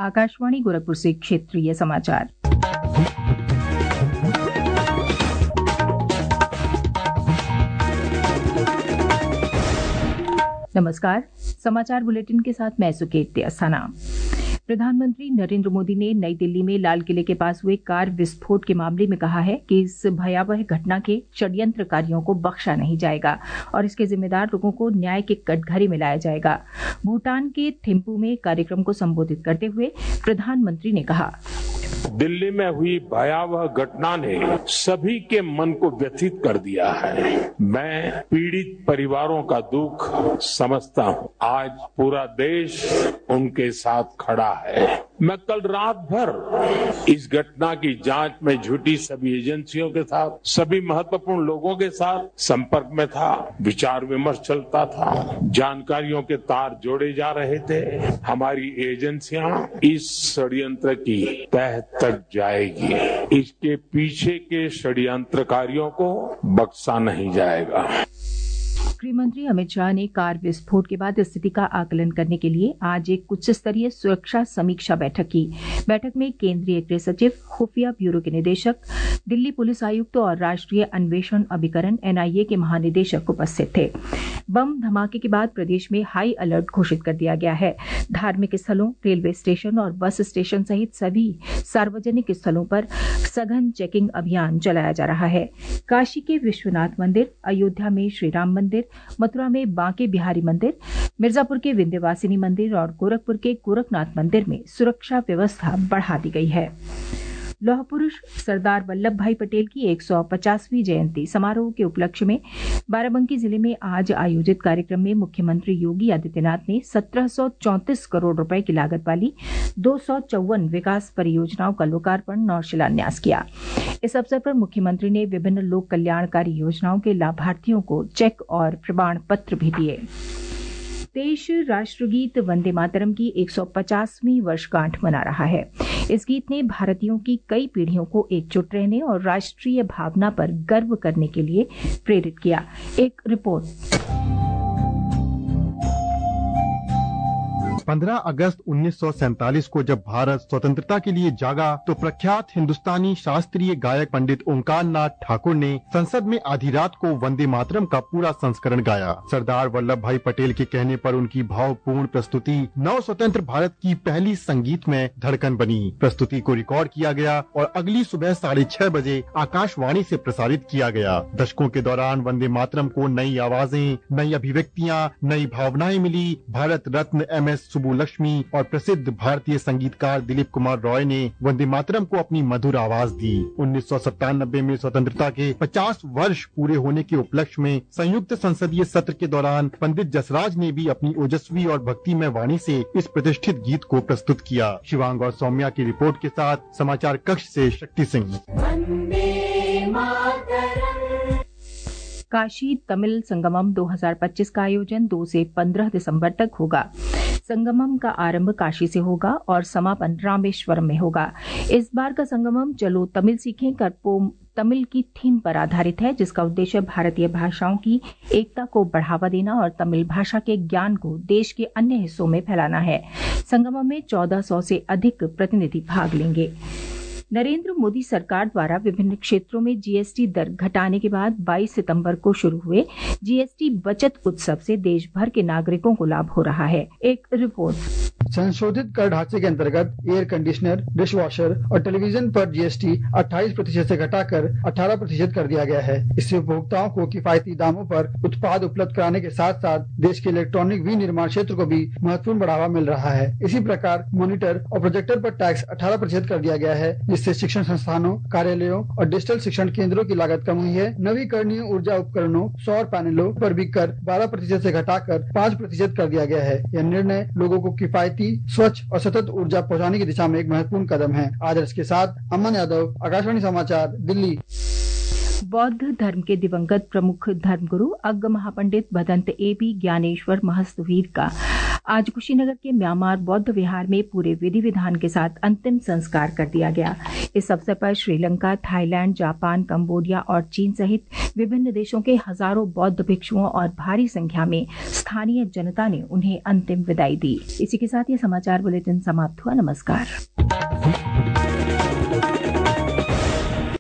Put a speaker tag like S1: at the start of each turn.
S1: आकाशवाणी गोरखपुर से क्षेत्रीय समाचार। नमस्कार, समाचार बुलेटिन के साथ मैं सुकेत अस्थाना। प्रधानमंत्री नरेंद्र मोदी ने नई दिल्ली में लाल किले के पास हुए कार विस्फोट के मामले में कहा है कि इस भयावह घटना के षड्यंत्रकारियों को बख्शा नहीं जाएगा और इसके जिम्मेदार लोगों को न्याय के कटघरे में लाया जाएगा। भूटान के थिम्पू में कार्यक्रम को संबोधित करते हुए प्रधानमंत्री ने कहा,
S2: दिल्ली में हुई भयावह घटना ने सभी के मन को व्यथित कर दिया है। मैं पीड़ित परिवारों का दुख समझता हूं। आज पूरा देश उनके साथ खड़ा है। मैं कल रात भर इस घटना की जांच में जुटी सभी एजेंसियों के साथ, सभी महत्वपूर्ण लोगों के साथ संपर्क में था। विचार विमर्श चलता था, जानकारियों के तार जोड़े जा रहे थे। हमारी एजेंसियां इस षड्यंत्र की तह तक जाएगी। इसके पीछे के षड्यंत्रकारियों को बख्शा नहीं जाएगा।
S1: गृहमंत्री अमित शाह ने कार विस्फोट के बाद स्थिति का आकलन करने के लिए आज एक उच्च स्तरीय सुरक्षा समीक्षा बैठक की। बैठक में केंद्रीय गृह सचिव, खुफिया ब्यूरो के निदेशक, दिल्ली पुलिस आयुक्त और राष्ट्रीय अन्वेषण अभिकरण NIA के महानिदेशक उपस्थित थे। बम धमाके के बाद प्रदेश में हाई अलर्ट घोषित कर दिया गया है। धार्मिक स्थलों, रेलवे स्टेशन और बस स्टेशन सहित सभी सार्वजनिक स्थलों पर सघन चेकिंग अभियान चलाया जा रहा है। काशी के विश्वनाथ मंदिर, अयोध्या में श्रीराम मंदिर, मथुरा में बांके बिहारी मंदिर, मिर्जापुर के विंध्यवासिनी मंदिर और गोरखपुर के गोरखनाथ मंदिर में सुरक्षा व्यवस्था बढ़ा दी गई है। लौह पुरुष सरदार वल्लभ भाई पटेल की 150वीं जयंती समारोह के उपलक्ष्य में बाराबंकी जिले में आज आयोजित कार्यक्रम में मुख्यमंत्री योगी आदित्यनाथ ने 1734 करोड़ रुपए की लागत वाली 254 विकास परियोजनाओं का लोकार्पण और शिलान्यास किया। इस अवसर पर मुख्यमंत्री ने विभिन्न लोक कल्याणकारी योजनाओं के लाभार्थियों को चेक और प्रमाण पत्र भी दिए। देश राष्ट्रगीत वंदे मातरम की 150वीं वर्षगांठ मना रहा है। इस गीत ने भारतीयों की कई पीढ़ियों को एकजुट रहने और राष्ट्रीय भावना पर गर्व करने के लिए प्रेरित किया। एक रिपोर्ट।
S3: 15 अगस्त 1947 को जब भारत स्वतंत्रता के लिए जागा तो प्रख्यात हिंदुस्तानी शास्त्रीय गायक पंडित ओंकार नाथ ठाकुर ने संसद में आधी रात को वंदे मातरम का पूरा संस्करण गाया। सरदार वल्लभ भाई पटेल के कहने पर उनकी भावपूर्ण प्रस्तुति नव स्वतंत्र भारत की पहली संगीत में धड़कन बनी। प्रस्तुति को रिकॉर्ड किया गया और अगली सुबह 6:30 बजे आकाशवाणी से प्रसारित किया गया। दशकों के दौरान वंदे मातरम को नई आवाजें, नई अभिव्यक्तियां, नई भावनाएं मिली। भारत रत्न MS सुब्बुलक्ष्मी और प्रसिद्ध भारतीय संगीतकार दिलीप कुमार रॉय ने वंदे मातरम को अपनी मधुर आवाज दी। 1997 में स्वतंत्रता के 50 वर्ष पूरे होने के उपलक्ष्य में संयुक्त संसदीय सत्र के दौरान पंडित जसराज ने भी अपनी ओजस्वी और भक्तिमय वाणी से इस प्रतिष्ठित गीत को प्रस्तुत किया। शिवांग और सौम्या की रिपोर्ट के साथ समाचार कक्ष से शक्ति सिंह।
S1: काशी तमिल संगमम 2025 का आयोजन 2 से 15 दिसंबर तक होगा। संगमम का आरंभ काशी से होगा और समापन रामेश्वरम में होगा। इस बार का संगमम चलो तमिल सीखें करपोम तमिल की थीम पर आधारित है, जिसका उद्देश्य भारतीय भाषाओं की एकता को बढ़ावा देना और तमिल भाषा के ज्ञान को देश के अन्य हिस्सों में फैलाना है। संगमम में 1400 से अधिक प्रतिनिधि भाग लेंगे। नरेंद्र मोदी सरकार द्वारा विभिन्न क्षेत्रों में GST दर घटाने के बाद 22 सितंबर को शुरू हुए GST बचत उत्सव से देश भर के नागरिकों को लाभ हो रहा है। एक रिपोर्ट।
S4: संशोधित कर ढांचे के अंतर्गत एयर कंडीशनर, डिश वॉशर और टेलीविजन पर GST 28% से घटाकर 18% कर दिया गया है। इससे उपभोक्ताओं को किफायती दामों पर उत्पाद उपलब्ध कराने के साथ साथ देश के इलेक्ट्रॉनिक विनिर्माण क्षेत्र को भी महत्वपूर्ण बढ़ावा मिल रहा है। इसी प्रकार मॉनिटर और प्रोजेक्टर पर टैक्स 18% कर दिया गया है, जिससे शिक्षण संस्थानों, कार्यालयों और डिजिटल शिक्षण केंद्रों की लागत कम हुई है। नवीकरणीय ऊर्जा उपकरणों, सौर पैनलों पर भी कर 12% से घटाकर 5% कर दिया गया है। यह निर्णय लोगों को किफायती, स्वच्छ और सतत ऊर्जा पहुंचाने की दिशा में एक महत्वपूर्ण कदम है। आदर्श के साथ अमन यादव, आकाशवाणी समाचार, दिल्ली।
S1: बौद्ध धर्म के दिवंगत प्रमुख धर्मगुरु अग्ग महापंडित भदंत एबी ज्ञानेश्वर महस्तवीर का आज कुशीनगर के म्यांमार बौद्ध विहार में पूरे विधि विधान के साथ अंतिम संस्कार कर दिया गया। इस अवसर पर श्रीलंका, थाईलैंड, जापान, कंबोडिया और चीन सहित विभिन्न देशों के हजारों बौद्ध भिक्षुओं और भारी संख्या में स्थानीय जनता ने उन्हें अंतिम विदाई दी। इसी के साथ ये समाचार बुलेटिन समाप्त हुआ। नमस्कार।